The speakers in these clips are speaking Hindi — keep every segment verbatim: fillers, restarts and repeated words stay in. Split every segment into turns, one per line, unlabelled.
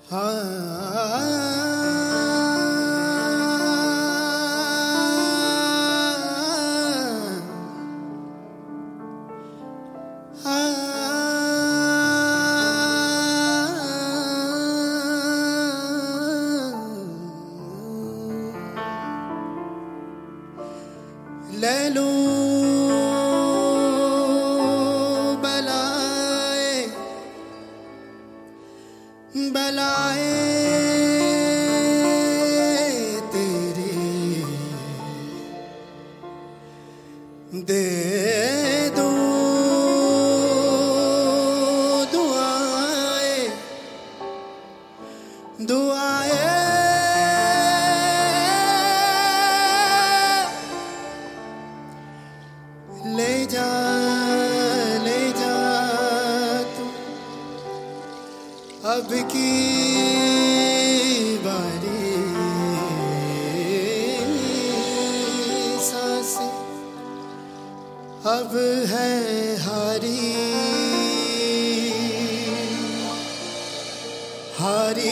ले लूं बलाए बलाए तेरी दे दूं दुआएं दुआएं ले जा ले जा तू अब की बारी सांसें अब है हारी हारी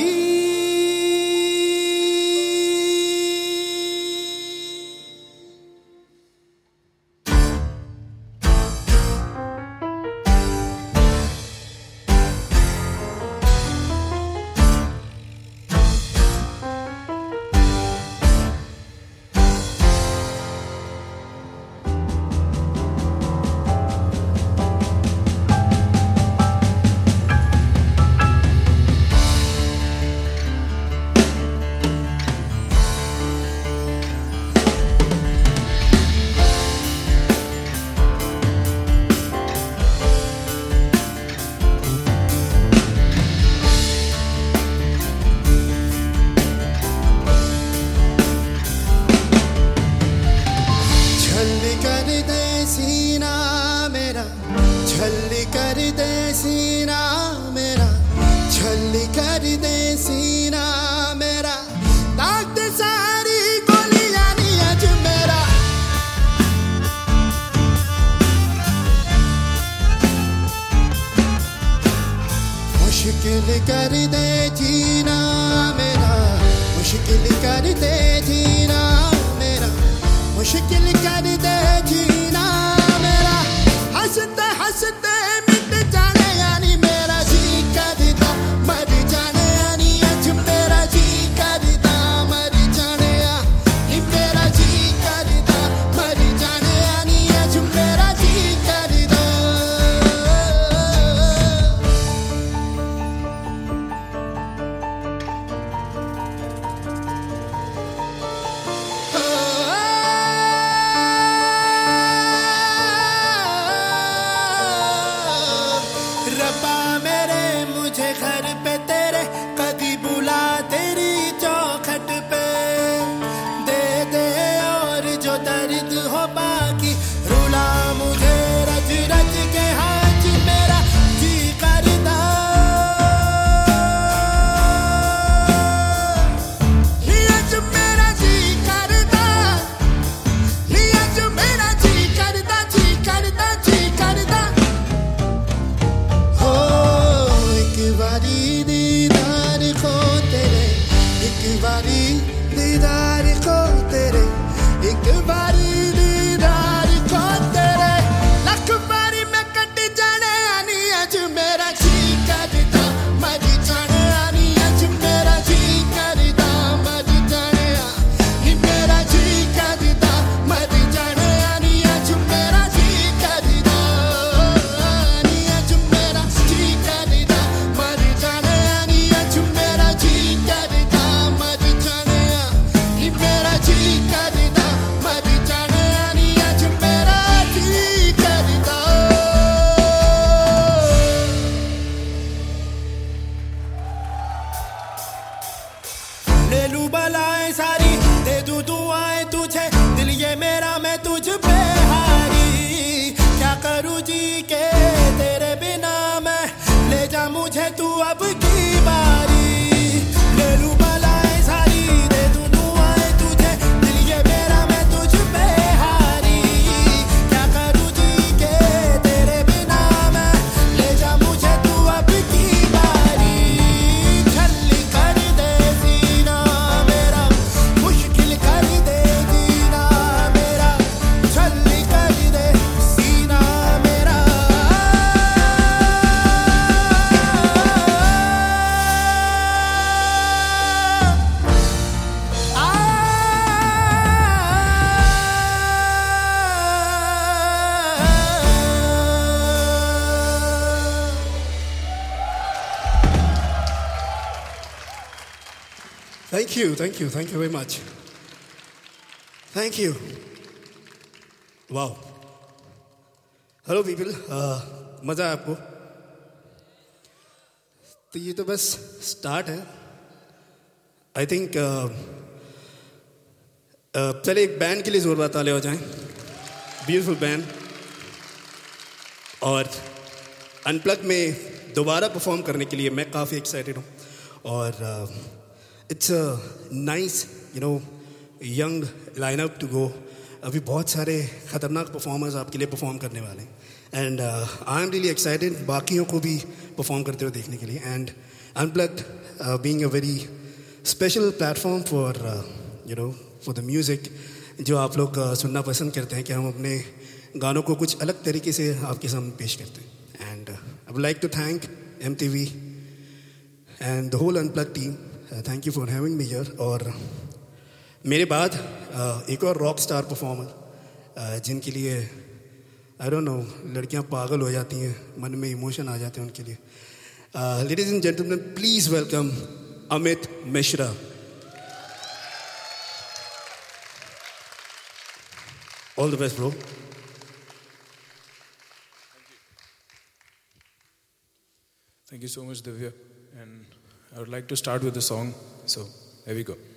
छल्ली कर दे सीना मेरा छल्ली कर दे सीना मेरा ताक दे सारी गोलियां नी अज मेरा मुश्किल कर दे जीना मेरा मुश्किल कर दे जीना मेरा मुश्किल कर दे जीना मेरा हंसते हंसते मिट जाने यानी मेरा जी करता मर जाने यानी अज मेरा जी करता मर जाने यानी मेरा जी करता मर जाने यानी अज मेरा जी करता रब्बा मेरे मुझे घर पे तेरे कभी बुला तेरी चौखट पे दे दे और जो दर्द हो बाकी रुला मुझे रज रज के हाथ मेरा जी करदा लिया जो मेरा जी करदा लिया जो मेरा जी करदा जी करदा जी करदा दीदार को तेरे एक बारी दीदार को तेरे एक बारी दीदार को तेरे लख बारी मैं कट जाने आनी अज मेरा जी करदा मर जाने आनी अज मेरा जी करदा मर जाने आनी मेरा जी करदा मर जाने आनी अज मेरा जी करदा आनी अज मेरा जी करदा मर जाने आनी अज मेरा जी करदा मर जाने आनी मेरा जी करदा मर जाने Thank you, thank you, thank you very much. Thank you. Wow. Hello people. Uh, मज़ा है आपको? तो ये तो बस स्टार्ट है. आई थिंक uh, uh, चले एक बैंड के लिए जोरदार ताले हो जाएं. Beautiful band. और अनप्लग में दोबारा परफॉर्म करने के लिए मैं काफ़ी एक्साइटेड हूँ. और it's a nice you know young lineup to go. अभी बहुत सारे ख़तरनाक परफॉर्मर्स आपके लिए परफॉर्म करने वाले हैं. And I am really excited बाकियों को भी परफॉर्म करते हुए देखने के लिए. And unplugged being a very special platform for you know for the music, जो आप लोग uh, सुनना पसंद करते हैं कि हम अपने गानों को कुछ अलग तरीके से आपके सामने पेश करते हैं. And I would like to thank M T V and the whole unplugged team. Thank you for having me here. और मेरे बाद uh, एक और रॉक स्टार परफॉर्मर uh, जिनके लिए आई डोंट नो लड़कियां पागल हो जाती हैं, मन में इमोशन आ जाते हैं उनके लिए. Ladies and gentlemen, please welcome Amit Mishra. All the best bro.
Thank you so much, Divya. And I would like to start with a song. So, here we go.